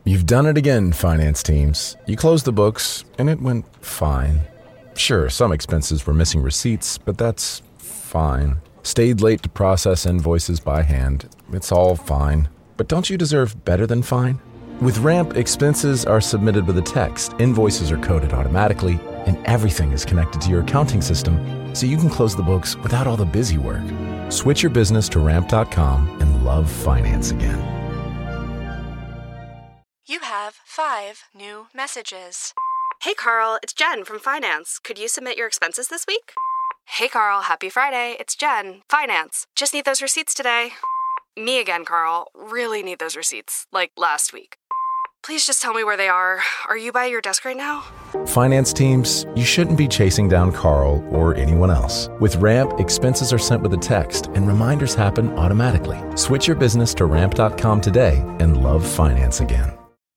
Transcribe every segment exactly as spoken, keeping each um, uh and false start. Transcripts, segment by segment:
You've done it again, finance teams. You closed the books, and it went fine. Sure, some expenses were missing receipts, but that's fine. Stayed late to process invoices by hand. It's all fine. But don't you deserve better than fine? With Ramp, expenses are submitted with a text, invoices are coded automatically, and everything is connected to your accounting system, so you can close the books without all the busy work. Switch your business to ramp dot com and love finance again. You have five new messages. Hey, Carl, it's Jen from Finance. Could you submit your expenses this week? Hey, Carl, happy Friday. It's Jen, Finance. Just need those receipts today. Me again, Carl. Really need those receipts, like last week. Please just tell me where they are. Are you by your desk right now? Finance teams, you shouldn't be chasing down Carl or anyone else. With Ramp, expenses are sent with a text and reminders happen automatically. Switch your business to ramp dot com today and love finance again.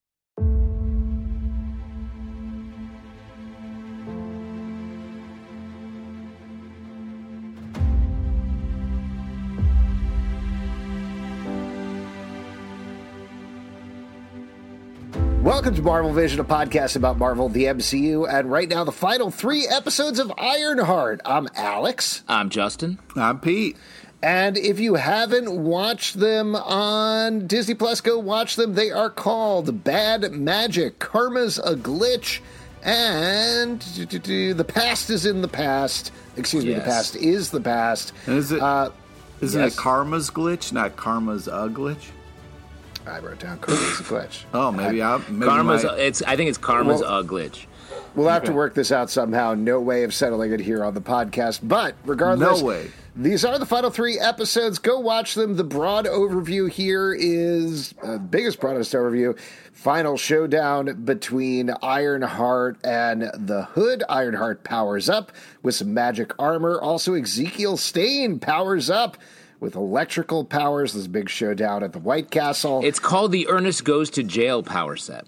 Welcome to Marvel Vision, a podcast about Marvel, the M C U, and right now the final three episodes of Ironheart. I'm Alex. I'm Justin. I'm Pete. And if you haven't watched them on Disney Plus, go watch them. They are called Bad Magic, Karma's a Glitch, and The Past is in the Past. Excuse me, Yes. The Past is the Past. And is it, Uh, isn't yes. it Karma's Glitch, not Karma's a Glitch? I wrote down Karma's a Glitch. Oh, maybe I... Maybe Karma's. my, It's. I think it's Karma's Well- a glitch. We'll have Okay. to work this out somehow. No way of settling it here on the podcast. But regardless, No way. These are the final three episodes. Go watch them. The broad overview here is uh, biggest, broadest overview. Final showdown between Ironheart and the Hood. Ironheart powers up with some magic armor. Also, Ezekiel Stane powers up with electrical powers. This big showdown at the White Castle. It's called the Ernest Goes to Jail power set.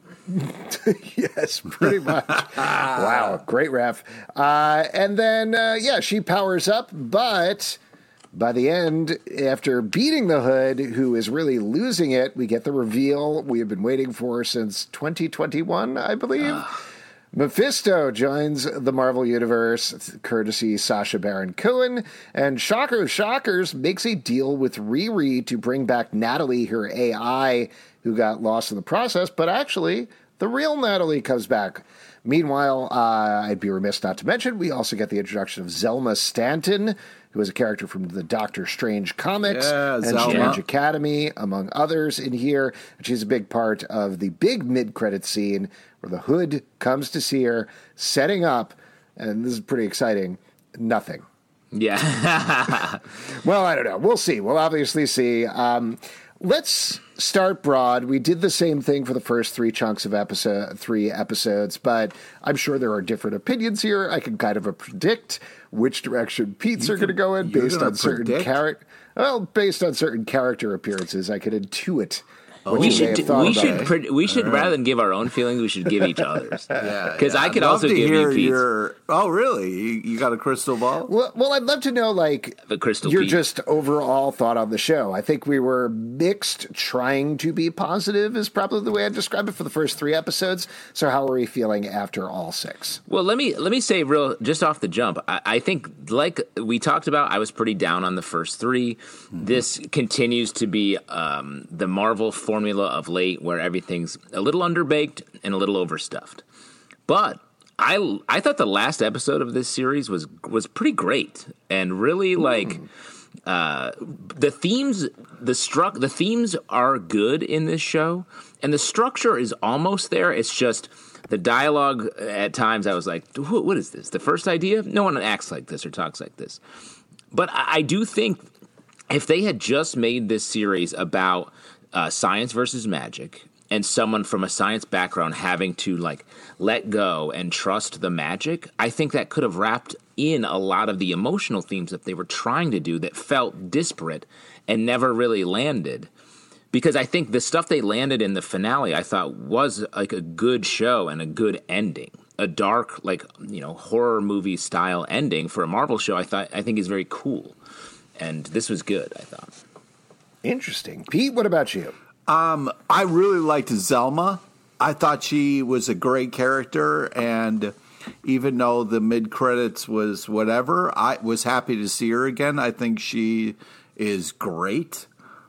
Yes, pretty much. Wow, great ref. Uh, and then, uh, yeah, she powers up, but by the end, after beating the Hood, who is really losing it, we get the reveal we have been waiting for since twenty twenty-one, I believe. Mephisto joins the Marvel Universe, courtesy Sacha Baron Cohen, and Shocker of Shockers makes a deal with Riri to bring back Natalie, her A I, who got lost in the process, but actually, the real Natalie comes back. Meanwhile, uh, I'd be remiss not to mention, we also get the introduction of Zelma Stanton, who is a character from the Doctor Strange comics Yeah, and Zelma. Strange Academy, among others in here. And she's a big part of the big mid-credit scene where the Hood comes to see her, setting up, and this is pretty exciting, nothing. Yeah. Well, I don't know. We'll see. We'll obviously see. Um, let's start broad. We did the same thing for the first three chunks of episode, three episodes, but I'm sure there are different opinions here. I can kind of uh, predict which direction Pete's are going to go in you're based gonna on certain predict? character. Well, based on certain character appearances, I could intuit what we you may should. have do- thought We about should. it. Pre- we should rather than give our own feelings, we should give each other's. Yeah, Because yeah. I could I'd love also to give hear you Pete's. your. Oh, really? You, you got a crystal ball? Well, well, I'd love to know, like, The crystal your Pete. just overall thought on the show. I think we were mixed, trying to be positive is probably the way I'd describe it for the first three episodes. So how are we feeling after all six? Well, let me let me say real just off the jump. I, I think, like we talked about, I was pretty down on the first three. Mm-hmm. This continues to be um, the Marvel formula of late, where everything's a little underbaked and a little overstuffed. But I I thought the last episode of this series was was pretty great and really like. Uh, the themes, the struck, the themes are good in this show, and the structure is almost there. It's just the dialogue at times. I was like, "What, what is this? The first idea? No one acts like this or talks like this." But I, I do think if they had just made this series about uh, science versus magic, and someone from a science background having to like let go and trust the magic, I think that could have wrapped in a lot of the emotional themes that they were trying to do that felt disparate and never really landed. Because I think the stuff they landed in the finale, I thought was like a good show and a good ending. A dark, like, you know, horror movie style ending for a Marvel show, I thought I think is very cool. And this was good, I thought. Interesting. Pete, what about you? Um, I really liked Zelma. I thought she was a great character, and even though the mid credits was whatever, I was happy to see her again. I think she is great.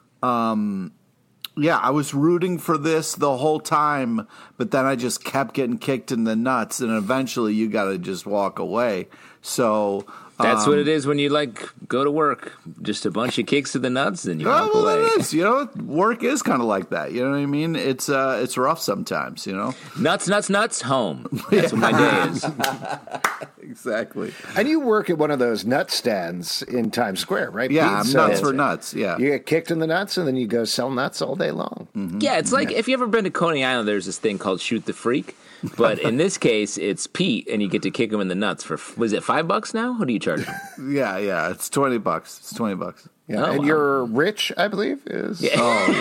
Um, yeah, I was rooting for this the whole time, but then I just kept getting kicked in the nuts, and eventually you got to just walk away. So that's um, what it is when you like go to work. Just a bunch of kicks to the nuts, and you oh, walk well, away. it is. You know, work is kind of like that. You know what I mean? It's uh, it's rough sometimes. You know, Nuts, nuts, nuts. Home. That's what my day is. exactly. And you work at one of those nut stands in Times Square, right? Yeah, Pete? I'm So nuts for nuts. Yeah. You get kicked in the nuts, and then you go sell nuts all day long. Mm-hmm. Yeah, it's like if you ever been to Coney Island, there's this thing called Shoot the Freak. But in this case, it's Pete, and you get to kick him in the nuts for, was it five bucks now? What do you charge him? Yeah, yeah. It's twenty bucks. It's twenty bucks. Yeah, Oh, and wow. you're rich, I believe. Is Yeah.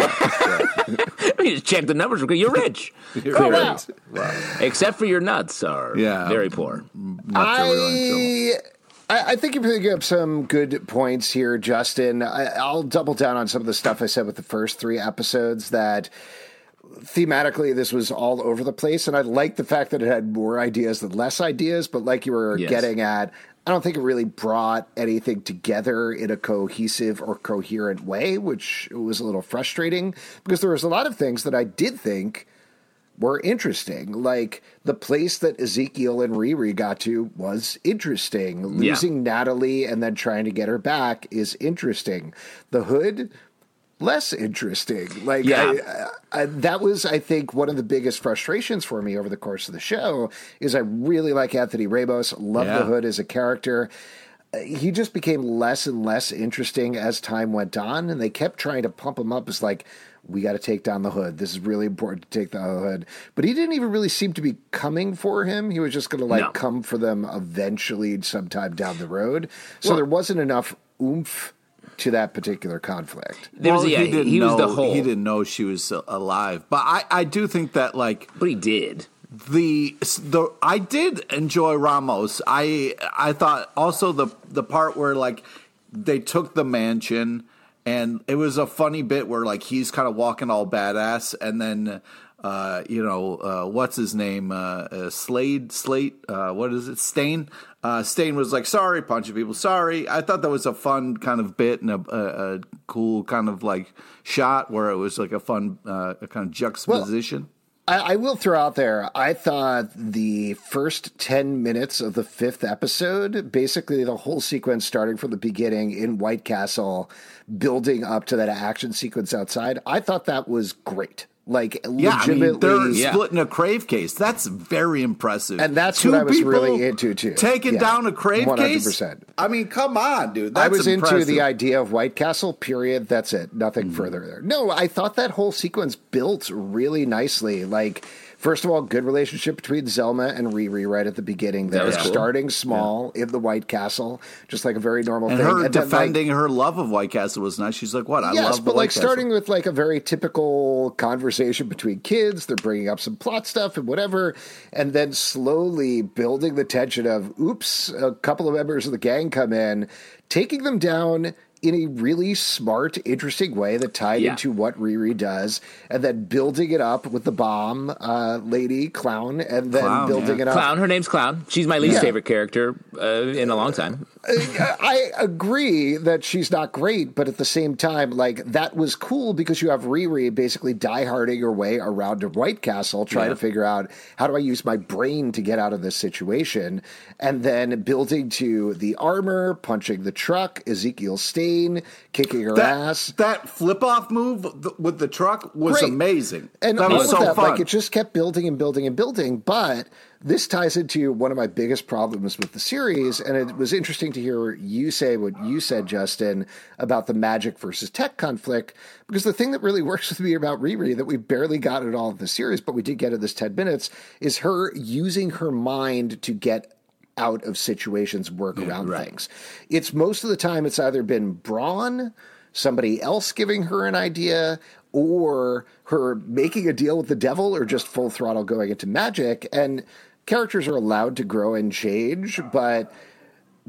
Oh, yeah. You just check the numbers. You're rich. You're Clearly. right. Wow. Except for your nuts are Yeah. very poor. Nuts are really in trouble. I, I I think you're picking up some good points here, Justin. I, I'll double down on some of the stuff I said with the first three episodes that thematically this was all over the place, and I like the fact that it had more ideas than less ideas, but like you were Yes. getting at, I don't think it really brought anything together in a cohesive or coherent way, which was a little frustrating because there was a lot of things that I did think were interesting. Like the place that Ezekiel and Riri got to was interesting. Losing Natalie and then trying to get her back is interesting. The Hood, less interesting. Like Yeah. I, I, that was, I think, one of the biggest frustrations for me over the course of the show is I really like Anthony Ramos, love Yeah. the Hood as a character. Uh, He just became less and less interesting as time went on, and they kept trying to pump him up as like, we got to take down the Hood. This is really important to take down the Hood. But he didn't even really seem to be coming for him. He was just going to like No. come for them eventually sometime down the road. So Well- there wasn't enough oomph to that particular conflict. There was, Well, yeah, he he, didn't was know, the whole. He didn't know she was alive. But I, I do think that, like, But he did. the the I did enjoy Ramos. I I thought also the the part where like they took the mansion, and it was a funny bit where like he's kind of walking all badass, and then uh, you know uh, what's his name uh, uh, Slade Slate uh, what is it Stain uh, Stain was like sorry, punching people sorry. I thought that was a fun kind of bit and a, a, a cool kind of like shot where it was like a fun uh, a kind of juxtaposition. I, I will throw out there, I thought the first ten minutes of the fifth episode, basically the whole sequence starting from the beginning in White Castle, building up to that action sequence outside, I thought that was great. Like, Yeah, I mean, legitimately. they're Yeah. splitting a Crave case. That's very impressive. And that's Two what I was people really into, too. Taking Yeah, down a Crave one hundred case? percent. I mean, come on, dude. That's I was impressive. into the idea of White Castle, period. That's it. Nothing Mm-hmm. further there. No, I thought that whole sequence built really nicely. Like, first of all, good relationship between Zelma and Riri right at the beginning. They're was cool. starting small in the White Castle, just like a very normal And thing. her then, like, defending her love of White Castle was nice. She's like, what? I yes, love the but White like Castle. starting with like a very typical conversation between kids, they're bringing up some plot stuff and whatever, and then slowly building the tension of, oops, a couple of members of the gang come in, taking them down in a really smart, interesting way that tied Yeah. into what Riri does, and then building it up with the bomb uh, lady, Clown, and then Clown, building yeah. it up. Clown. Her name's Clown. She's my least Yeah. favorite character uh, in a long time. I agree that she's not great, but at the same time, like, that was cool because you have Riri basically dieharding her way around to White Castle, trying Yeah. to figure out how do I use my brain to get out of this situation, and then building to the armor, punching the truck, Ezekiel Stain, kicking her that, ass. that flip off move th- with the truck was Great. amazing. And that all was of so that, fun. like, it just kept building and building and building. But this ties into one of my biggest problems with the series, and it was interesting to hear you say what you said, Justin, about the magic versus tech conflict, because the thing that really works with me about Riri that we barely got at all of the series, but we did get in this ten minutes, is her using her mind to get out of situations, work around right. things. It's most of the time it's either been Braun, somebody else giving her an idea, or her making a deal with the devil, or just full throttle going into magic. And characters are allowed to grow and change, but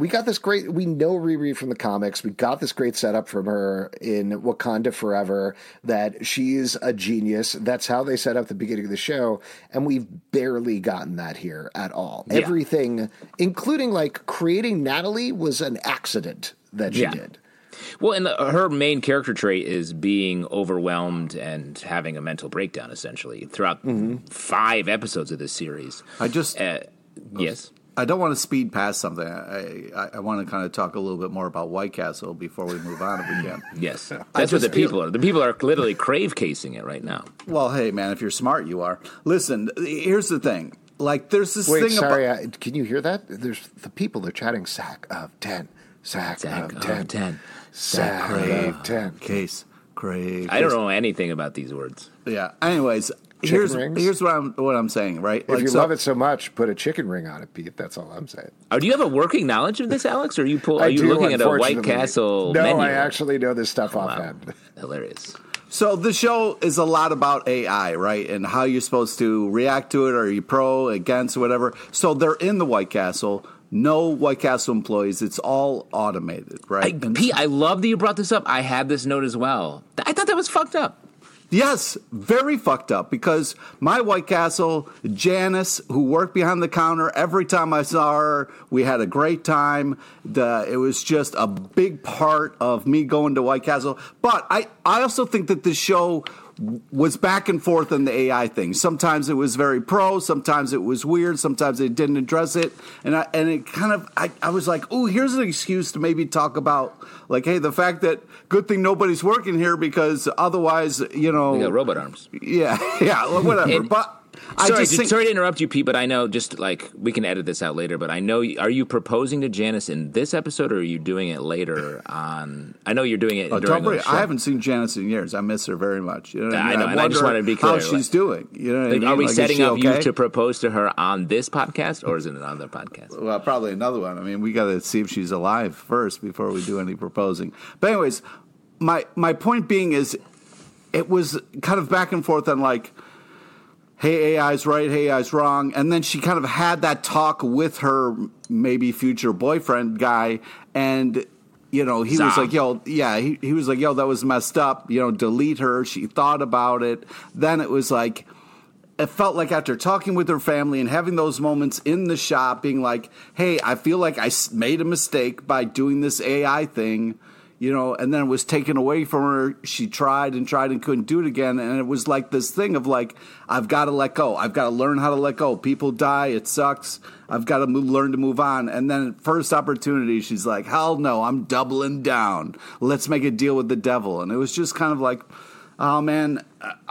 we got this great, we know Riri from the comics. We got this great setup from her in Wakanda Forever that she's a genius. That's how they set up the beginning of the show. And we've barely gotten that here at all. Yeah. Everything, including like creating Natalie, was an accident that she yeah. did. Well, and the, her main character trait is being overwhelmed and having a mental breakdown, essentially, throughout mm-hmm. five episodes of this series. I just... Uh, yes? I don't want to speed past something. I, I, I want to kind of talk a little bit more about White Castle before we move on if we can. Yes. That's what the people feel, are. The people are literally crave casing it right now. Well, hey, man, if you're smart, you are. Listen, here's the thing. Like, there's this Wait, thing sorry, about... I, can you hear that? There's the people are chatting sack of ten. Sack, sack of, of ten. ten. Sack, sack crave of ten. Case. Crave. I don't know anything about these words. Yeah. Anyways... Chicken here's rings? here's what I'm what I'm saying, right? If like, you so, love it so much, put a chicken ring on it, Pete. That's all I'm saying. Oh, do you have a working knowledge of this, Alex? Or are you pull, are you do, looking at a White Castle No, menu? I actually know this stuff oh, offhand. Wow. Hilarious. So the show is a lot about A I, right? And how you're supposed to react to it. Are you pro, against, whatever? So they're in the White Castle. No White Castle employees. It's all automated, right? I, Pete, I love that you brought this up. I had this note as well. I thought that was fucked up. Yes, very fucked up, because my White Castle, Janice, who worked behind the counter, every time I saw her, we had a great time. The, it was just a big part of me going to White Castle. But I, I also think that the show was back and forth in the A I thing. Sometimes it was very pro, sometimes it was weird, sometimes they didn't address it. And I, and it kind of, I, I was like, oh, here's an excuse to maybe talk about, like, hey, the fact that good thing nobody's working here, because otherwise, you know. We got robot arms. Yeah, yeah, whatever. and, but I sorry, just think, sorry to interrupt you, Pete, but I know, just like, we can edit this out later, but I know, are you proposing to Janice in this episode, or are you doing it later on? I know you're doing it oh, during worry, the show. I haven't seen Janice in years. I miss her very much. You know, I know, I, and I just wanted to be clear. How she's like, doing. You know what like, I mean? Are we like, setting up okay? you to propose to her on this podcast, or is it another podcast? Well, probably another one. I mean, we got to see if she's alive first before we do any proposing. But anyways, my my point being is, it was kind of back and forth on like, hey, A I's right, hey, A I's wrong. And then she kind of had that talk with her maybe future boyfriend guy. And, you know, he Zom. was like, yo, yeah, he, he was like, yo, that was messed up. You know, delete her. She thought about it. Then it was like, it felt like after talking with her family and having those moments in the shop, being like, hey, I feel like I made a mistake by doing this A I thing. You know, and then it was taken away from her. She tried and tried and couldn't do it again. And it was like this thing of like, I've got to let go. I've got to learn how to let go. People die. It sucks. I've got to move, learn to move on. And then first opportunity, she's like, hell no, I'm doubling down. Let's make a deal with the devil. And it was just kind of like, oh, man,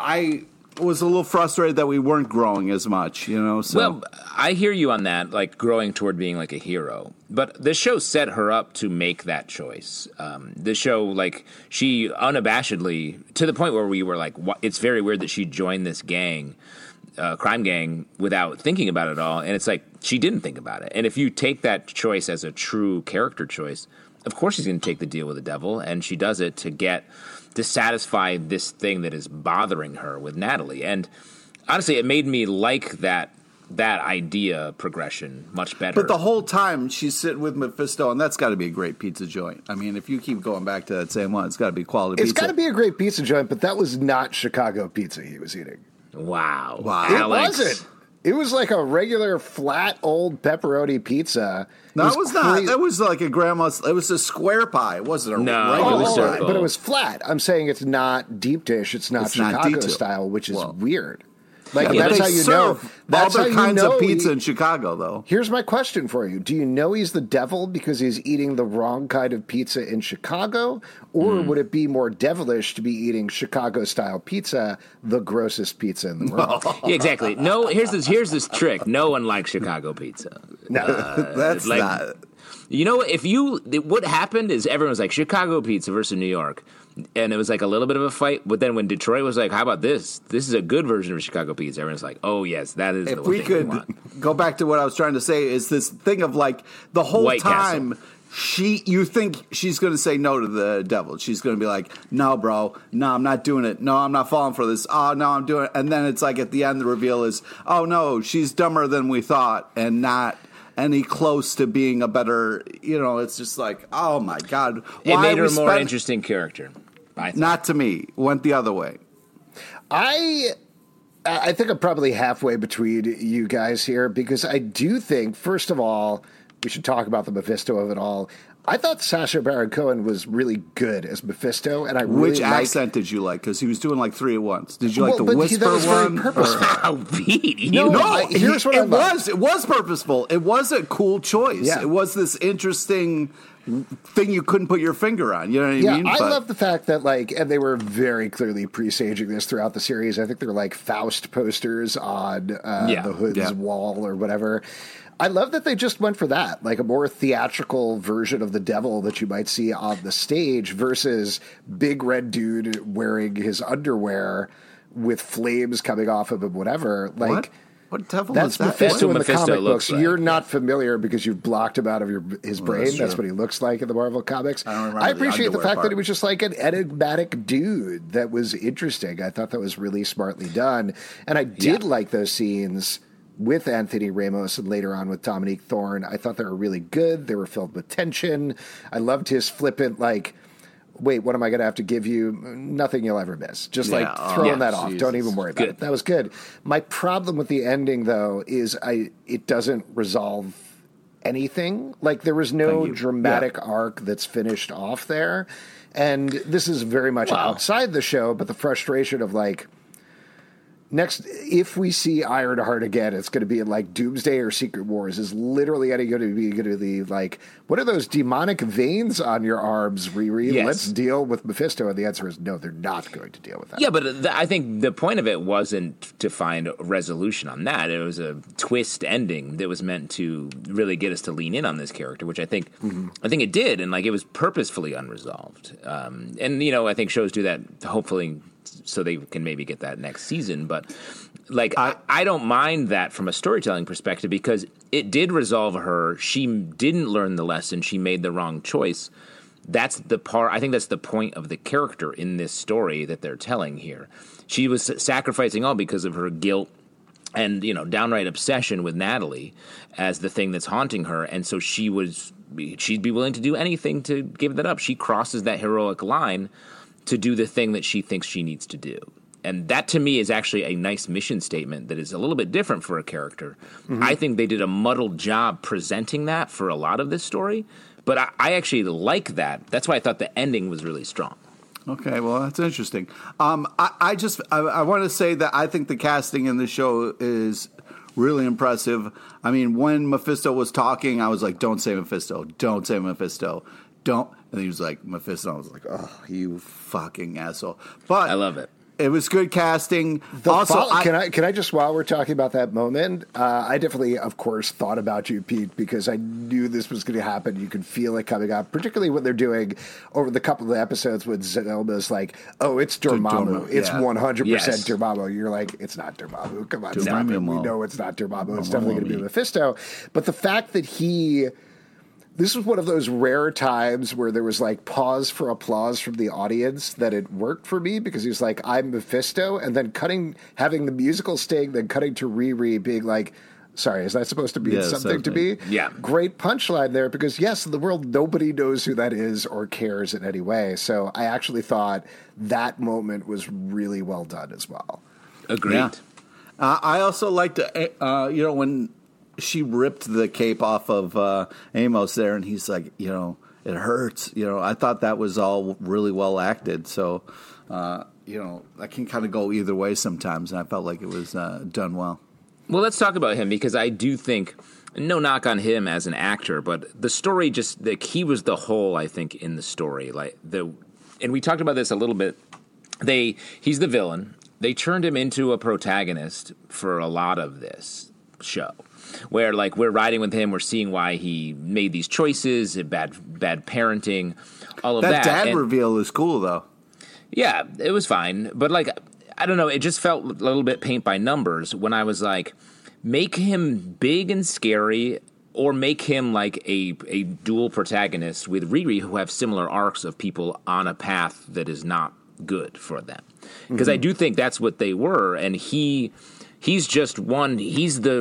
I was a little frustrated that we weren't growing as much, you know? So. Well, I hear you on that, like growing toward being like a hero. But the show set her up to make that choice. Um, the show, like, she unabashedly, to the point where we were like, it's very weird that she joined this gang, uh, crime gang, without thinking about it all. And it's like, she didn't think about it. And if you take that choice as a true character choice, of course she's going to take the deal with the devil. And she does it to get, to satisfy this thing that is bothering her with Natalie. And honestly, it made me like that that idea progression much better. But the whole time she's sitting with Mephisto, and that's got to be a great pizza joint. I mean, if you keep going back to that same one, it's got to be quality it's pizza. It's got to be a great pizza joint, but that was not Chicago pizza he was eating. Wow. Wow. It Alex. wasn't. It was like a regular flat old pepperoni pizza. No, it was, was not. cra- That was like a grandma's. It was a square pie. It wasn't a No, regular it was Oh, circle. but it was flat. I'm saying it's not deep dish. It's not It's not Chicago detailed. style, which is Well, weird. Like Yeah, that's they how you serve know. That's other how you kinds know of pizza he- in Chicago, though. Here's my question for you: do you know he's the devil because he's eating the wrong kind of pizza in Chicago, or Mm. would it be more devilish to be eating Chicago-style pizza, the grossest pizza in the world? Yeah, exactly. No, here's this. Here's this trick. No one likes Chicago pizza. No. Uh, That's like, not. You know, if you, what happened is everyone was like Chicago pizza versus New York, and it was like a little bit of a fight. But then when Detroit was like, "How about this? This is a good version of Chicago pizza," everyone's like, "Oh yes, that is." If the we thing could want. go back to what I was trying to say, is this thing of like the whole White time. Castle. She, you think she's going to say no to the devil. She's going to be like, no, bro, no, I'm not doing it. No, I'm not falling for this. Oh, no, I'm doing it. And then it's like at the end, the reveal is, oh, no, she's dumber than we thought and not any close to being a better, you know, it's just like, oh my God. It Why made her we a more spend- interesting character. I Not to me. Went the other way. I I think I'm probably halfway between you guys here because I do think, first of all, we should talk about the Mephisto of it all. I thought Sacha Baron Cohen was really good as Mephisto, and I really Which liked, accent did you like? Because he was doing like three at once. Did you like Well, the but he- that whisper was very one? purposeful. Oh, Pete, you No, No, I- here's he- what I it love. was. It was purposeful. It was a cool choice. Yeah. It was this interesting thing you couldn't put your finger on. You know what I Yeah, mean? I But- love the fact that, like, and they were very clearly presaging this throughout the series. I think they're like Faust posters on uh, Yeah, the Hood's yeah. wall or whatever. I love that they just went for that, like a more theatrical version of the devil that you might see on the stage versus big red dude wearing his underwear with flames coming off of him, whatever. Like, What? What devil that's is that? Mephisto That's what in the Mephisto comic looks books. like, You're yeah. not familiar because you've blocked him out of your his brain. that's that's true. what he looks like in the Marvel comics. I don't remember I the appreciate the, underwear fact that part. he was just like an enigmatic dude that was interesting. I thought that was really smartly done, and I did like those scenes with Anthony Ramos and later on with Dominique Thorne. I thought they were really good. They were filled with tension. I loved his flippant like, wait, what am I going to have to give you? Nothing you'll ever miss. Just Yeah, like oh, throwing yeah, that off. Don't Jesus. even worry about Good. it. That was good. My problem with the ending, though, is I it doesn't resolve anything. Like there was no Thank you. dramatic arc that's finished off there. And this is very much Wow. outside the show, but the frustration of like, next, if we see Ironheart again, it's going to be in like Doomsday or Secret Wars. Is literally going to be going to be like, what are those demonic veins on your arms, Riri? Yes. Let's deal with Mephisto. And the answer is no, they're not going to deal with that. Yeah, but th- I think the point of it wasn't to find a resolution on that. It was a twist ending that was meant to really get us to lean in on this character, which I think I think it did, and like it was purposefully unresolved. Um, and you know, I think shows do that hopefully so they can maybe get that next season. But like I, I don't mind that from a storytelling perspective because it did resolve her. She didn't learn the lesson. She made the wrong choice. That's the part. I think that's the point of the character in this story that they're telling here. She was sacrificing all because of her guilt and, you know, downright obsession with Natalie as the thing that's haunting her. And so she was, she'd be willing to do anything to give that up. She crosses that heroic line to do the thing that she thinks she needs to do. And that, to me, is actually a nice mission statement that is a little bit different for a character. Mm-hmm. I think they did a muddled job presenting that for a lot of this story, but I, I actually like that. That's why I thought the ending was really strong. Okay, well, that's interesting. Um, I, I just I, I want to say that I think the casting in the show is really impressive. I mean, when Mephisto was talking, I was like, don't say Mephisto. Don't say Mephisto. Don't. And he was like, Mephisto. I was like, oh, you fucking asshole. But I love it. It was good casting. The also, follow- I, can I can I just while we're talking about that moment, uh, I definitely, of course, thought about you, Pete, because I knew this was going to happen. You could feel it coming up, particularly when they're doing over the couple of episodes when Zelma's like, "Oh, it's Dormammu. Dormammu, It's yeah. one hundred percent Yes. Dormammu." You're like, "It's not Dormammu. Come on, stop it. Dormammu. We know it's not Dormammu. It's definitely going to be Mephisto." But the fact that he. This was one of those rare times where there was like pause for applause from the audience that it worked for me because he was like, I'm Mephisto. And then cutting, having the musical sting, then cutting to Riri being like, sorry, is that supposed to be Yeah, something to be? Yeah. Great punchline there because, yes, in the world, nobody knows who that is or cares in any way. So I actually thought that moment was really well done as well. Agreed. Yeah. uh, I also liked, uh, you know, when she ripped the cape off of uh, Amos there, and he's like, you know, it hurts. You know, I thought that was all really well acted. So, uh, you know, that can kind of go either way sometimes, and I felt like it was uh, done well. Well, let's talk about him because I do think, no knock on him as an actor, but the story just, like, he was the whole, I think, in the story. Like the, and we talked about this a little bit. They, he's the villain. They turned him into a protagonist for a lot of this show. Where, like, we're riding with him, we're seeing why he made these choices, bad bad parenting, all of That that. dad And, reveal is cool, though. yeah, it was fine. But, like, I don't know, it just felt a little bit paint by numbers when I was like, make him big and scary or make him, like, a, a dual protagonist with Riri who have similar arcs of people on a path that is not good for them. Because mm-hmm. I do think that's what they were, and he he's just one, he's the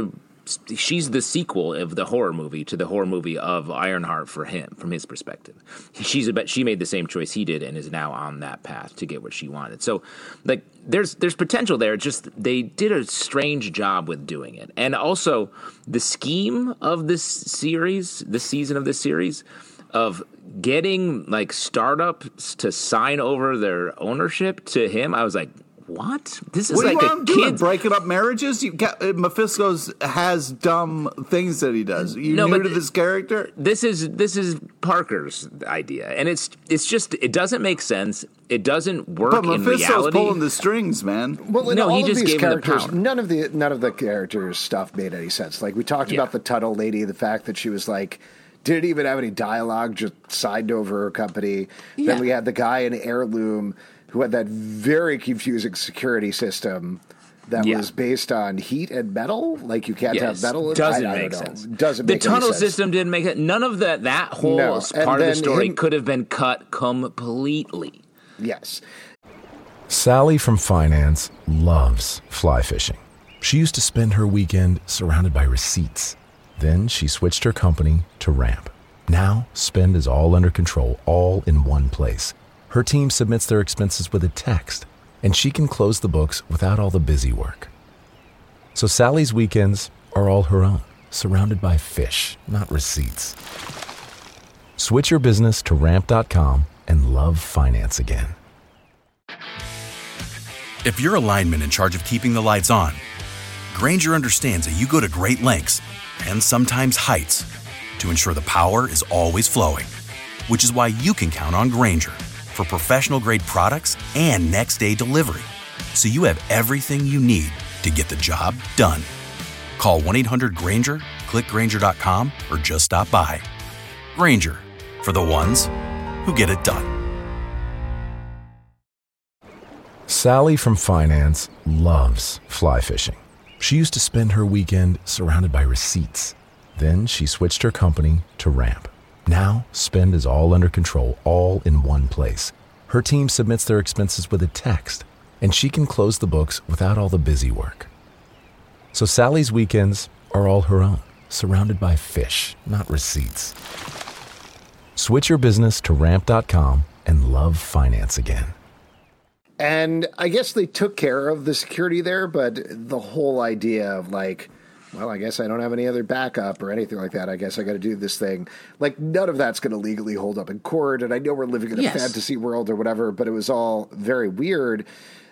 she's the sequel of the horror movie to the horror movie of Ironheart for him, from his perspective. She's a, she made the same choice he did and is now on that path to get what she wanted. So, like, there's there's potential there. Just they did a strange job with doing it, and also the scheme of this series, this season of this series, of getting like startups to sign over their ownership to him. I was like, what? This is what like do you a want him doing? kid Breaking up marriages? You got, Mephisto's has dumb things that he does. You No, new but to this character? This is this is Parker's idea, and it's it's just it doesn't make sense. It doesn't work But in Mephisto's reality. pulling the strings, man. Well, in No, all he of just these gave him the characters, power. none of the none of the characters' stuff made any sense. Like we talked Yeah. about the Tuttle lady, the fact that she was like didn't even have any dialogue, just signed over her company. Yeah. Then we had the guy in Heirloom who had that very confusing security system that Yeah. was based on heat and metal. Like you can't have Yes, metal. in- doesn't I, I make don't know. sense. Doesn't the make any tunnel sense. system didn't make it. None of that that whole No, part and of the then story him- could have been cut completely. Yes. Sally from finance loves fly fishing. She used to spend her weekend surrounded by receipts. Then she switched her company to Ramp. Now, spend is all under control, all in one place. Her team submits their expenses with a text, and she can close the books without all the busy work. So Sally's weekends are all her own, surrounded by fish, not receipts. Switch your business to ramp dot com and love finance again. If you're a lineman in charge of keeping the lights on, Grainger understands that you go to great lengths and sometimes heights to ensure the power is always flowing, which is why you can count on Grainger for professional-grade products and next-day delivery, so you have everything you need to get the job done. Call one eight hundred Grainger, click Grainger dot com, or just stop by. Grainger, for the ones who get it done. Sally from finance loves fly fishing. She used to spend her weekend surrounded by receipts. Then she switched her company to Ramp. Now, spend is all under control, all in one place. Her team submits their expenses with a text, and she can close the books without all the busy work. So Sally's weekends are all her own, surrounded by fish, not receipts. Switch your business to ramp dot com and love finance again. And I guess they took care of the security there, but the whole idea of like, well, I guess I don't have any other backup or anything like that. I guess I got to do this thing. Like, none of that's going to legally hold up in court. And I know we're living in a Yes. fantasy world or whatever, but it was all very weird.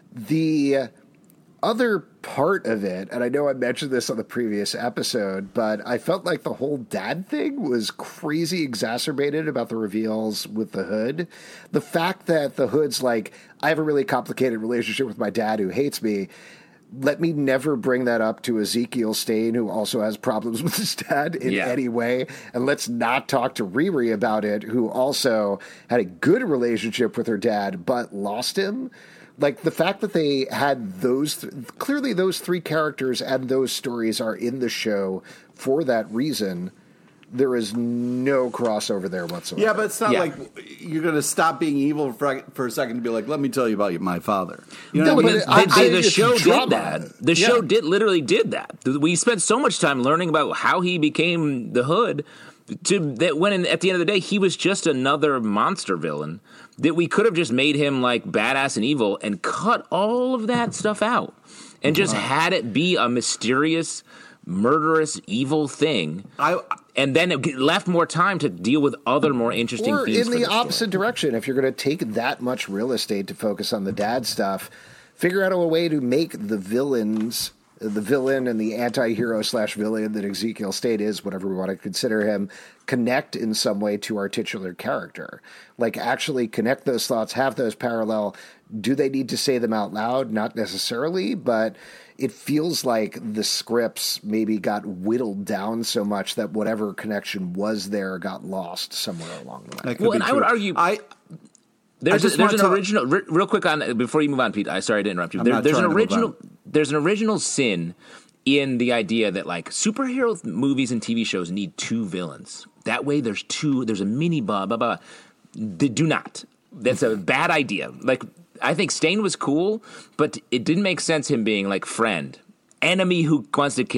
The other part of it, and I know I mentioned this on the previous episode, but I felt like the whole dad thing was crazy exacerbated about the reveals with the Hood. The fact that the Hood's like, I have a really complicated relationship with my dad who hates me. Let me never bring that up to Ezekiel Stain, who also has problems with his dad in Yeah. any way. And let's not talk to Riri about it, who also had a good relationship with her dad, but lost him. Like, the fact that they had those, th- clearly those three characters and those stories are in the show for that reason. There is no crossover there whatsoever. Yeah, but it's not Yeah. like you're going to stop being evil for, for a second to be like, let me tell you about my father. You know No, what I but mean? it- I- They- they- the it's show drama. did that. The Yeah. show did literally did that. We spent so much time learning about how he became the Hood, to that when at the end of the day he was just another monster villain. That we could have just made him like badass and evil and cut all of that stuff out and just had it be a mysterious, murderous, evil thing. I, And then it left more time to deal with other more interesting Or themes. in for the the story. opposite direction, if you're going to take that much real estate to focus on the dad stuff, figure out a way to make the villains, the villain and the anti-hero slash villain that Ezekiel State is, whatever we want to consider him, connect in some way to our titular character. Like, actually connect those thoughts, have those parallel. Do they need to say them out loud? Not necessarily, but it feels like the scripts maybe got whittled down so much that whatever connection was there got lost somewhere along the way. that could Well, be and I true. would argue- I, There's, I just a, there's wanna an talk- original, re- real quick on before you move on, Pete. I sorry to interrupt you. I'm There, not there's an trying to move original, on. there's an original sin in the idea that like superhero movies and T V shows need two villains. That way, there's two. There's a mini blah blah blah. They do not. That's a bad idea. Like I think Stain was cool, but it didn't make sense him being like friend, enemy who wants to kill her.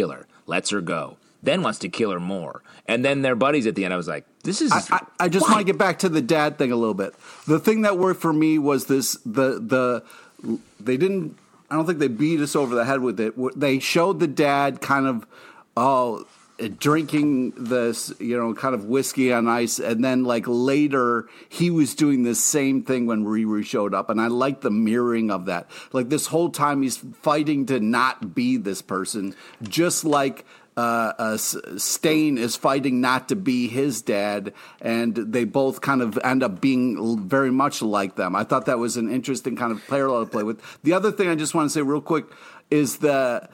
lets her go, then wants to kill her more. And then they're buddies at the end. I was like, this is... I, I, I just want to get back to the dad thing a little bit. The thing that worked for me was this, the, the, they didn't, I don't think they beat us over the head with it. They showed the dad kind of, oh, drinking this, you know, kind of whiskey on ice. And then like later he was doing the same thing when Riri showed up. And I like the mirroring of that. Like this whole time he's fighting to not be this person, just like Uh, uh, Stain is fighting not to be his dad, and they both kind of end up being very much like them. I thought that was an interesting kind of parallel to play with. The other thing I just want to say real quick is the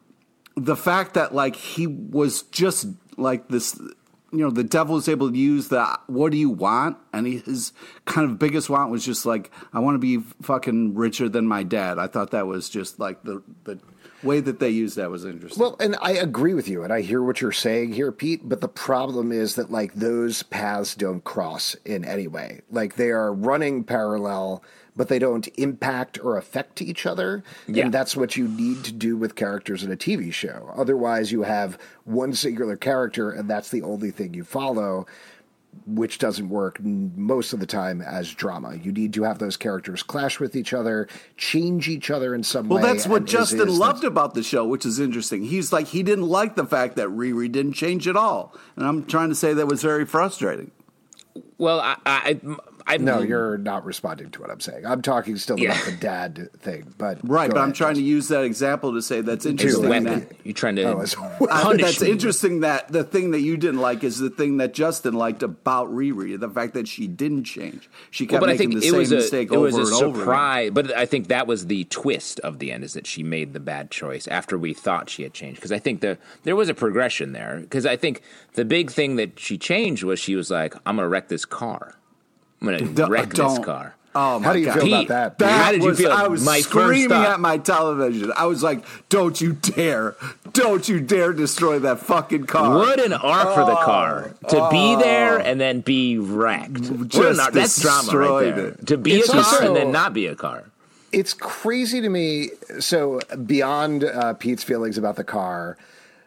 the fact that like he was just like this, you know, the devil was able to use the "what do you want?" and he, his kind of biggest want was just like, I want to be fucking richer than my dad. I thought that was just like the the way that they used that was interesting. Well, and I agree with you, and I hear what you're saying here, Pete, but the problem is that, like, those paths don't cross in any way. Like, they are running parallel, but they don't impact or affect each other, yeah. and that's what you need to do with characters in a T V show. Otherwise, you have one singular character, and that's the only thing you follow, which doesn't work most of the time as drama. You need to have those characters clash with each other, change each other in some well, way. Well, that's what Justin is, loved about the show, which is interesting. He's like, he didn't like the fact that Riri didn't change at all. And I'm trying to say that was very frustrating. Well, I... I I, no, you're not responding to what I'm saying. I'm talking still yeah. about the dad thing, but right. But ahead, I'm trying Justin. to use that example to say that's interesting. That, you're trying to oh, I, that's me. Interesting. That the thing that you didn't like is the thing that Justin liked about Riri, the fact that she didn't change. She kept well, but making I think the it same was a, mistake it over was a and over. surprise, but I think that was the twist of the end, is that she made the bad choice after we thought she had changed. Because I think the there was a progression there. Because I think the big thing that she changed was she was like, "I'm going to wreck this car. I'm going to wreck this car." Oh my How do you God. feel Pete, about that? That How did was, you feel? I was My screaming thought, at my television. I was like, don't you dare. Don't you dare destroy that fucking car. What an arc oh, for the car. To oh, be there and then be wrecked. Just arc, that's drama right there. It. To be It's a car also, and then not be a car. It's crazy to me. So beyond uh, Pete's feelings about the car,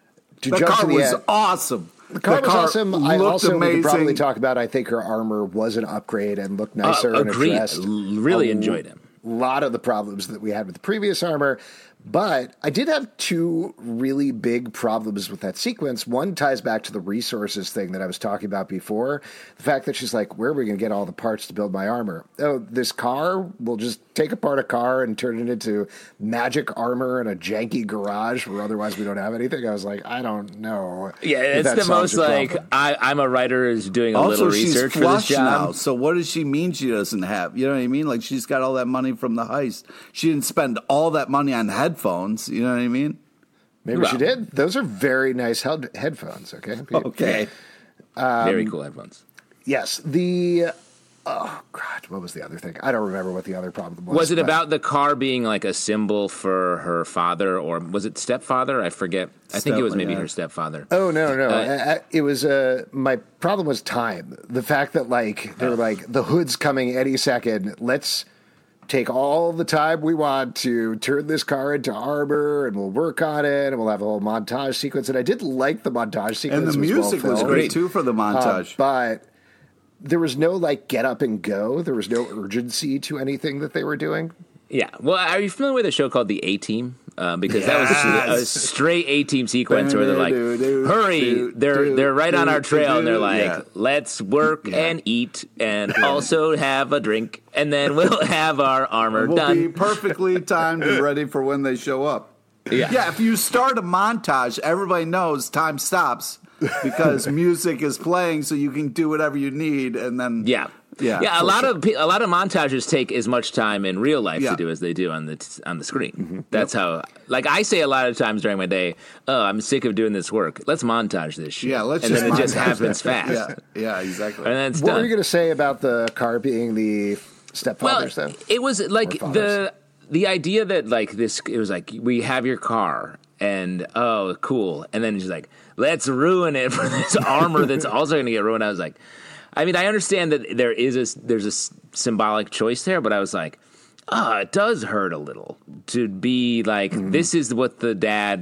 to the jump car to the was end, awesome. The car the was car awesome. I also amazing. would probably talk about, I think her armor was an upgrade and looked nicer Uh, and agreed. addressed Really enjoyed him. a lot of the problems that we had with the previous armor. But I did have two really big problems with that sequence. One ties back to the resources thing that I was talking about before. The fact that she's like, where are we going to get all the parts to build my armor? Oh, this car? We'll just take apart a car and turn it into magic armor in a janky garage where otherwise we don't have anything. I was like, I don't know. Yeah, it's the most like, I, I'm a writer who's doing a also, little research she's for this flush job. now, so what does she mean she doesn't have? You know what I mean? Like, she's got all that money from the heist. She didn't spend all that money on headphones. You know what I mean? Maybe well, she did. Those are very nice head- headphones, okay? Okay. Um, Very cool headphones. Yes. The... Oh, God, what was the other thing? I don't remember what the other problem was. Was it but- about the car being like a symbol for her father, or was it stepfather? I forget. I think it was maybe yeah. her stepfather. Oh, no, no. Uh, I- I- it was... Uh, my problem was time. The fact that, like, they were like, the hood's coming any second. Let's take all the time we want to turn this car into armor, and we'll work on it, and we'll have a whole montage sequence. And I did like the montage sequence. And the It music well was filmed. great, too, for the montage. Uh, but there was no, like, get up and go. There was no urgency to anything that they were doing. Yeah. Well, are you familiar with a show called The A-Team? Uh, because that was a, a straight A-Team sequence where they're like, hurry, they're they're right on our trail, and they're like, Yeah. let's work Yeah. and eat and also have a drink, and then we'll have our armor We'll done. be perfectly timed and ready for when they show up. Yeah. Yeah, if you start a montage, everybody knows time stops because music is playing, so you can do whatever you need, and then Yeah. yeah, Yeah, a for lot sure. of pe- a lot of montages take as much time in real life Yeah. to do as they do on the t- on the screen. That's how. Like I say a lot of times during my day, "Oh, I'm sick of doing this work. Let's montage this shit." Yeah, let's and just then it just montage happens that. fast. Yeah, yeah, exactly. And then it's What done. were you going to say about the car being the stepfathers, well, though? it was like Or fathers? the the idea that like this. It was like we have your car, and oh, cool, and then she's like, let's ruin it for this armor that's also going to get ruined. I was like. I mean, I understand that there is a there's a s- symbolic choice there, but I was like, ah, oh, it does hurt a little to be like, mm-hmm. this is what the dad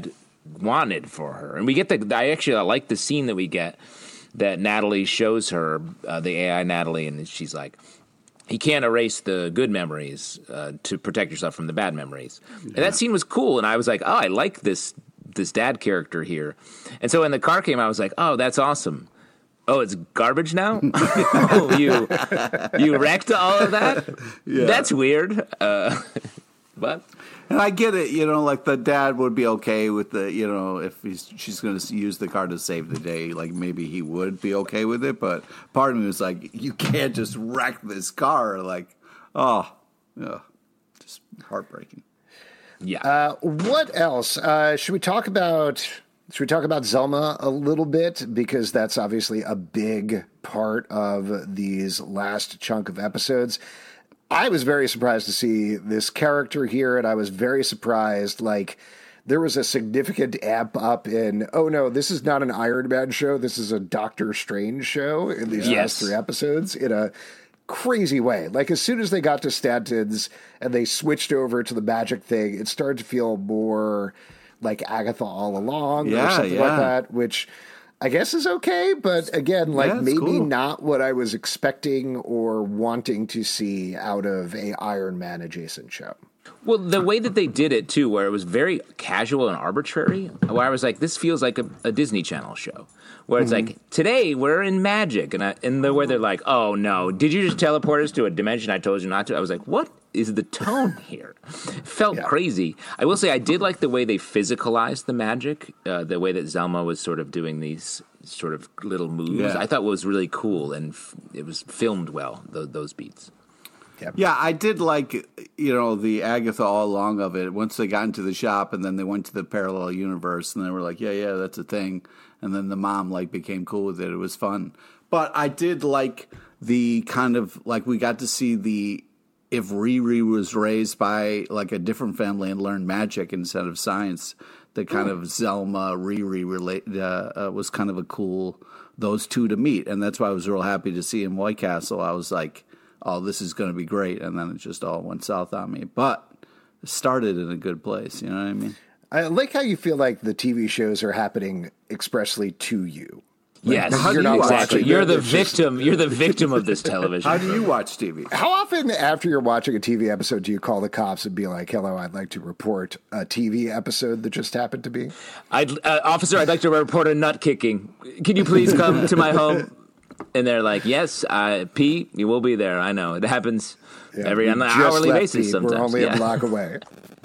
wanted for her. And we get the, I actually I like the scene that we get that Natalie shows her, uh, the A I Natalie, and she's like, you can't erase the good memories uh, to protect yourself from the bad memories. Yeah. And that scene was cool, and I was like, oh, I like this this dad character here. And so when the car came, I was like, oh, that's awesome. Oh, it's garbage now? Oh, you you wrecked all of that? Yeah. That's weird. Uh, but and I get it, you know, like the dad would be okay with the, you know, if he's, she's going to use the car to save the day, like maybe he would be okay with it. But part of me was like, you can't just wreck this car. Like, oh, yeah, just heartbreaking. Yeah. Uh, what else? Uh, should we talk about, should we talk about Zelma a little bit? Because that's obviously a big part of these last chunk of episodes. I was very surprised to see this character here, and I was very surprised, like, there was a significant amp up in, oh no, this is not an Iron Man show, this is a Doctor Strange show in these yes. last three episodes, in a crazy way. Like, as soon as they got to Stanton's and they switched over to the magic thing, it started to feel more like Agatha All Along yeah, or something yeah. like that, which I guess is okay, but again, like yeah, maybe cool. not what I was expecting or wanting to see out of a Iron Man adjacent show. Well, the way that they did it, too, where it was very casual and arbitrary, where I was like, this feels like a, a Disney Channel show, where it's mm-hmm. like, today we're in magic, and, I, and the where they're like, oh, no, did you just teleport us to a dimension I told you not to? I was like, what is the tone here? It felt yeah. crazy. I will say I did like the way they physicalized the magic, uh, the way that Zelma was sort of doing these sort of little moves. Yeah. I thought was really cool, and f- it was filmed well, th- those beats. Yep. Yeah, I did like, you know, the Agatha All Along of it. Once they got into the shop and then they went to the parallel universe and they were like, yeah, yeah, that's a thing. And then the mom, like, became cool with it. It was fun. But I did like the kind of, like, we got to see the, if Riri was raised by, like, a different family and learned magic instead of science, the kind of Zelma, Riri relate, uh, uh, was kind of a cool, those two to meet. And that's why I was real happy to see in White Castle. I was like, oh, this is going to be great, and then it just all went south on me. But it started in a good place, you know what I mean? I like how you feel like the T V shows are happening expressly to you. Like, yes, how you're do you exactly. watch it? You're the It's victim. You're the victim of this television. How do you watch T V? How often after you're watching a T V episode do you call the cops and be like, hello, I'd like to report a T V episode that just happened to be? I'd, uh, officer, I'd like to report a nut kicking. Can you please come to my home? And they're like, yes, uh, Pete, you will be there. I know. It happens Yeah, every we on an just hourly left basis Pete. sometimes. We're only yeah. a block away.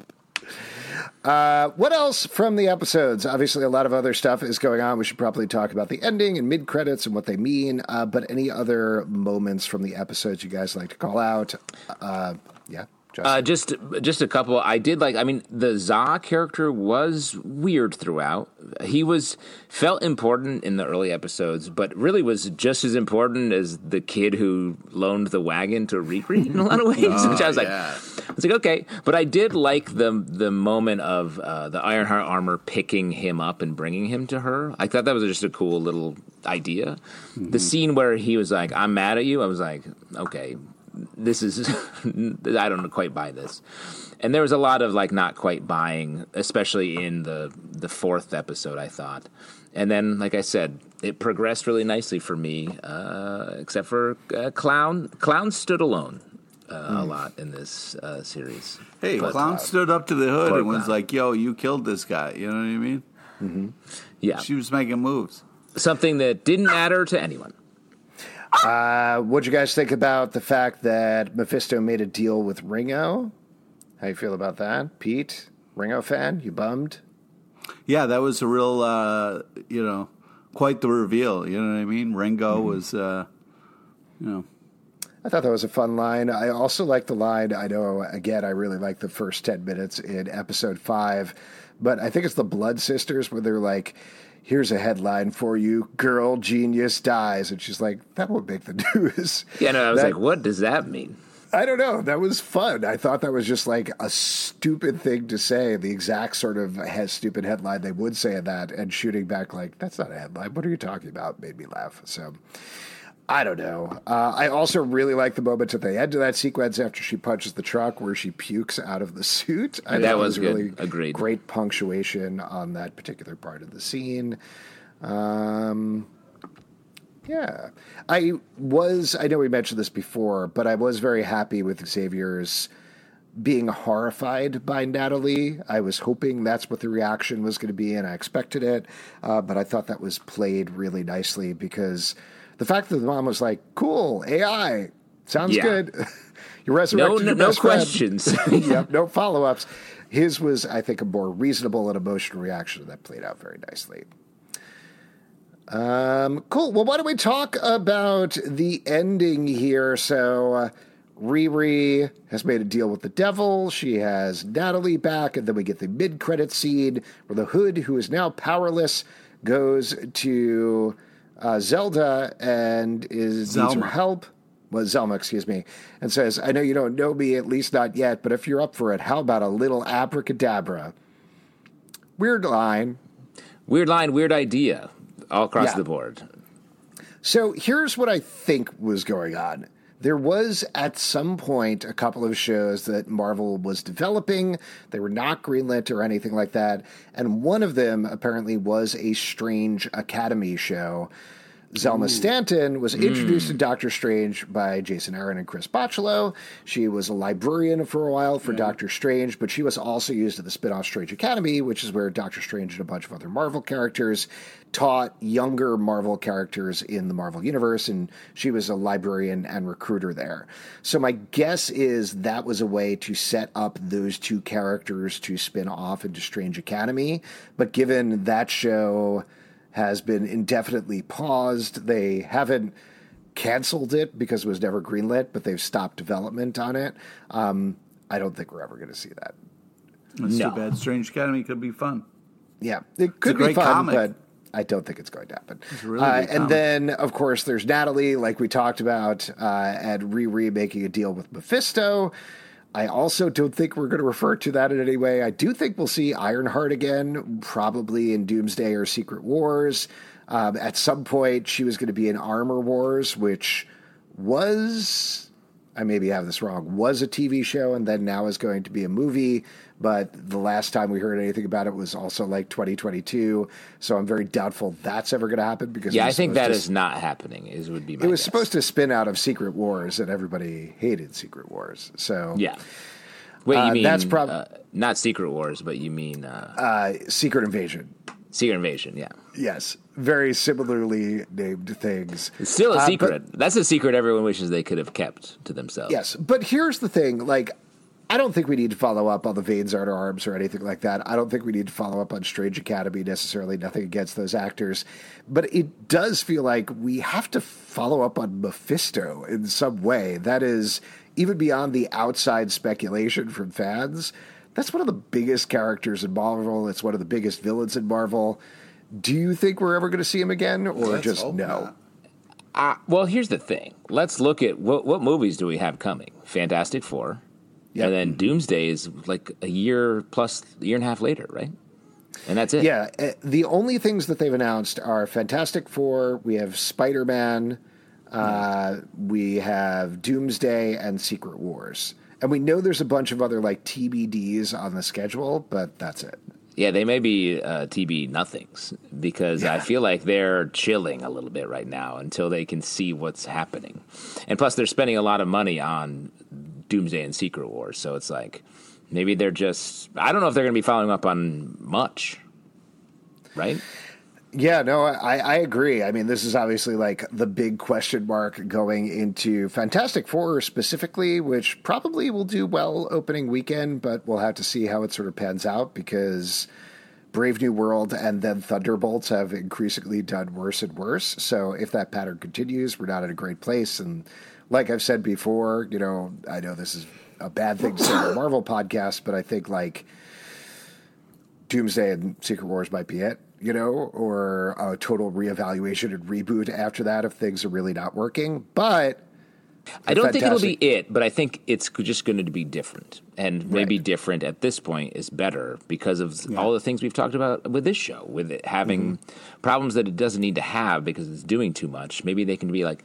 Uh, what else from the episodes? Obviously, a lot of other stuff is going on. We should probably talk about the ending and mid-credits and what they mean. Uh, but any other moments from the episodes you guys like to call out? Uh, yeah. Uh, just just a couple. I did like, I mean, the Za character was weird throughout. He was, felt important in the early episodes, but really was just as important as the kid who loaned the wagon to Riri in a lot of ways, oh, which I was like, yeah. I was like, okay. But I did like the the moment of uh, the Ironheart armor picking him up and bringing him to her. I thought that was just a cool little idea. Mm-hmm. The scene where he was like, I'm mad at you, I was like, okay. This is, I don't quite buy this. And there was a lot of like not quite buying, especially in the the fourth episode, I thought. And then, like I said, it progressed really nicely for me, uh, except for uh, Clown. Clown stood alone uh, mm. a lot in this uh, series. Hey, but, Clown uh, stood up to the hood and was Clown. like, yo, you killed this guy. You know what I mean? Mm-hmm. Yeah. She was making moves. Something that didn't matter to anyone. Uh, what'd you guys think about the fact that Mephisto made a deal with Ringo? How you feel about that? Pete, Ringo fan? You bummed? Yeah, that was a real, uh, you know, quite the reveal. You know what I mean? Ringo mm-hmm. was, uh, you know. I thought that was a fun line. I also like the line. I know, again, I really like the first ten minutes in episode five, but I think it's the Blood Sisters where they're like, here's a headline for you, girl genius dies. And she's like, that won't make the news. Yeah, no, I was that, like, what does that mean? I don't know. That was fun. I thought that was just like a stupid thing to say, the exact sort of has stupid headline they would say in that, and shooting back like, that's not a headline. What are you talking about? Made me laugh. So I don't know. Uh, I also really like the moment at the end of that sequence after she punches the truck where she pukes out of the suit. I that was, was good. really Agreed. Great punctuation on that particular part of the scene. Um, yeah. I was, I know we mentioned this before, but I was very happy with Xavier's being horrified by Natalie. I was hoping that's what the reaction was going to be, and I expected it. Uh, but I thought that was played really nicely because the fact that the mom was like, cool, A I, sounds Yeah. good. You resurrected No, no, your no best friend. questions. Yep, no follow-ups. His was, I think, a more reasonable and emotional reaction that played out very nicely. Um, cool. Well, why don't we talk about the ending here? So, uh, Riri has made a deal with the devil. She has Natalie back, and then we get the mid-credit scene where the Hood, who is now powerless, goes to uh, Zelda and is needs her Zelma. help. Well, Zelma, excuse me, and says, "I know you don't know me, at least not yet, but if you're up for it, how about a little abracadabra?" Weird line. Weird line, weird idea, all across Yeah. the board. So here's what I think was going on. There was, at some point, a couple of shows that Marvel was developing. They were not greenlit or anything like that. And one of them, apparently, was a Strange Academy show. Zelma Stanton was introduced to Doctor Strange by Jason Aaron and Chris Bocciolo. She was a librarian for a while for Doctor Strange, but she was also used at the spin-off Strange Academy, which is where Doctor Strange and a bunch of other Marvel characters taught younger Marvel characters in the Marvel Universe, and she was a librarian and recruiter there. So my guess is that was a way to set up those two characters to spin off into Strange Academy. But given that show has been indefinitely paused, they haven't canceled it because it was never greenlit, but they've stopped development on it. Um, I don't think we're ever going to see that. It's No. too bad. Strange Academy could be fun. Yeah, it could a be great fun, comic. but I don't think it's going to happen. It's a really uh, good and comic. then, of course, there's Natalie, like we talked about, uh, and Riri making a deal with Mephisto. I also don't think we're going to refer to that in any way. I do think we'll see Ironheart again, probably in Doomsday or Secret Wars. Um, at some point, she was going to be in Armor Wars, which was, I maybe have this wrong, was a T V show and then now is going to be a movie. But the last time we heard anything about it was also like twenty twenty-two. So I'm very doubtful that's ever going to happen. Because Yeah, I think that is not happening, is would be my It was guess. supposed to spin out of Secret Wars, and everybody hated Secret Wars. So Yeah. Wait, you Uh, mean that's prob- uh, not Secret Wars, but you mean uh, uh, Secret Invasion. Secret Invasion, yeah. Yes, very similarly named things. It's still a Uh, secret. That's a secret everyone wishes they could have kept to themselves. Yes, but here's the thing, like, I don't think we need to follow up on the Vane's Art Arms or anything like that. I don't think we need to follow up on Strange Academy necessarily, nothing against those actors. But it does feel like we have to follow up on Mephisto in some way. That is, even beyond the outside speculation from fans, that's one of the biggest characters in Marvel. It's one of the biggest villains in Marvel. Do you think we're ever going to see him again, or Let's just hope no? not. Uh, well, here's the thing. Let's look at what, what movies do we have coming? Fantastic Four. Yep. And then Doomsday is like a year plus, a year and a half later, right? And that's it. Yeah, uh, the only things that they've announced are Fantastic Four, we have Spider-Man, uh, we have Doomsday, and Secret Wars. And we know there's a bunch of other, like, T B Ds on the schedule, but that's it. Yeah, they may be uh, T B nothings because I feel like they're chilling a little bit right now until they can see what's happening. And plus, they're spending a lot of money on Doomsday and Secret Wars, so it's like maybe they're just, I don't know if they're going to be following up on much, right? Yeah, no, I, I agree. I mean, this is obviously like the big question mark going into Fantastic Four specifically, which probably will do well opening weekend, but we'll have to see how it sort of pans out because Brave New World and then Thunderbolts have increasingly done worse and worse. So if that pattern continues, we're not in a great place. And like I've said before, you know, I know this is a bad thing to say on a Marvel podcast, but I think like Doomsday and Secret Wars might be it. You know, or a total reevaluation and reboot after that if things are really not working. But I don't think it'll be Fantastic- it, but I think it's just going to be different. And maybe Right. different at this point is better because of all the things we've talked about with this show, with it having Mm-hmm. problems that it doesn't need to have because it's doing too much. Maybe they can be like,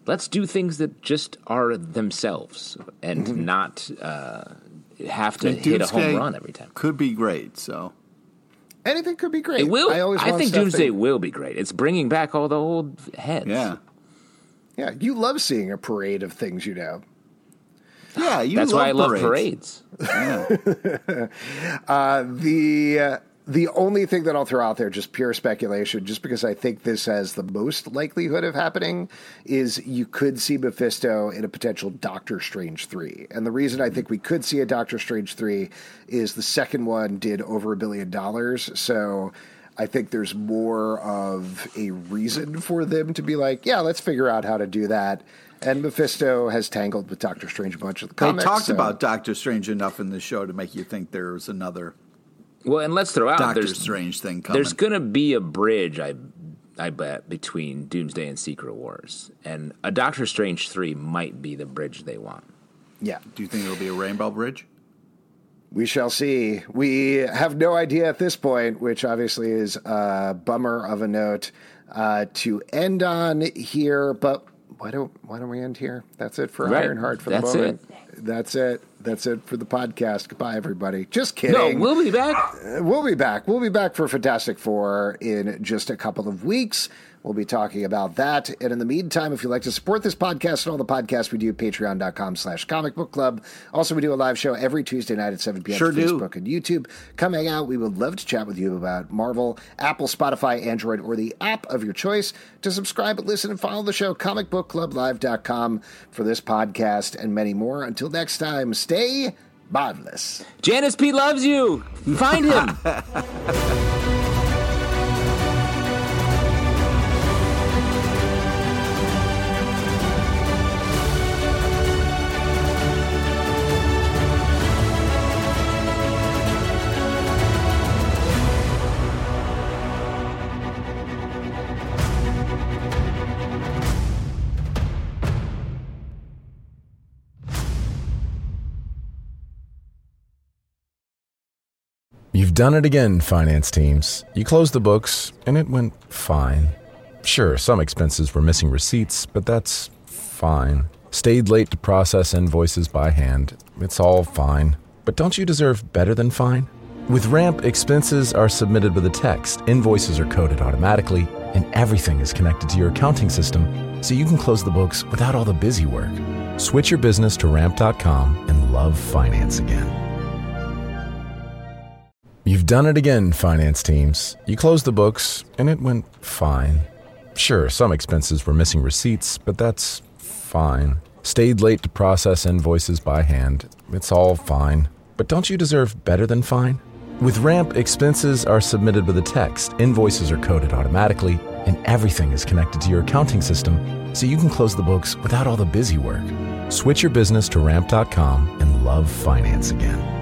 let's do things that just are themselves and Mm-hmm. not uh, have to And hit a home Doomsday run every time. Could be great. So Anything could be great. It will. I always I want think stuff Doomsday that- will be great. It's bringing back all the old heads. yeah, Yeah, you love seeing a parade of things you know. yeah. You That's love why I love parades. parades. Uh, the uh, the only thing that I'll throw out there, just pure speculation, just because I think this has the most likelihood of happening, is you could see Mephisto in a potential Doctor Strange three. And the reason I think we could see a Doctor Strange three is the second one did over a billion dollars. So I think there's more of a reason for them to be like, yeah, let's figure out how to do that. And Mephisto has tangled with Doctor Strange a bunch of the They comics. talked so- about Doctor Strange enough in the show to make you think there was another Well, and let's throw out Doctor there's Strange thing coming. there's going to be a bridge, I I bet, between Doomsday and Secret Wars, and a Doctor Strange three might be the bridge they want. Yeah. Do you think it'll be a Rainbow Bridge? We shall see. We have no idea at this point, which obviously is a bummer of a note uh, to end on here. But why don't why don't we end here? That's it for Right. Ironheart for That's the moment. That's it. That's it for the podcast. Goodbye, everybody. Just No, kidding. we'll be back. We'll be back. We'll be back for Fantastic Four in just a couple of weeks. We'll be talking about that. And in the meantime, if you'd like to support this podcast and all the podcasts we do, patreon.com slash comic book club. Also, we do a live show every Tuesday night at seven p.m. Sure on do. Facebook and YouTube. Come hang out. We would love to chat with you about Marvel, Apple, Spotify, Android, or the app of your choice. To subscribe, listen, and follow the show, comic book club live dot com for this podcast and many more. Until next time, stay bodless. Janice P loves you. Find him. You've done it again, finance teams. You closed the books, and it went fine. Sure, some expenses were missing receipts, but that's fine. Stayed late to process invoices by hand. It's all fine. But don't you deserve better than fine? With Ramp, expenses are submitted with a text, invoices are coded automatically, and everything is connected to your accounting system, so you can close the books without all the busy work. Switch your business to ramp dot com and love finance again. You've done it again, finance teams. You closed the books, and it went fine. Sure, some expenses were missing receipts, but that's fine. Stayed late to process invoices by hand. It's all fine. But don't you deserve better than fine? With Ramp, expenses are submitted with a text, invoices are coded automatically, and everything is connected to your accounting system, so you can close the books without all the busy work. Switch your business to ramp dot com and love finance again.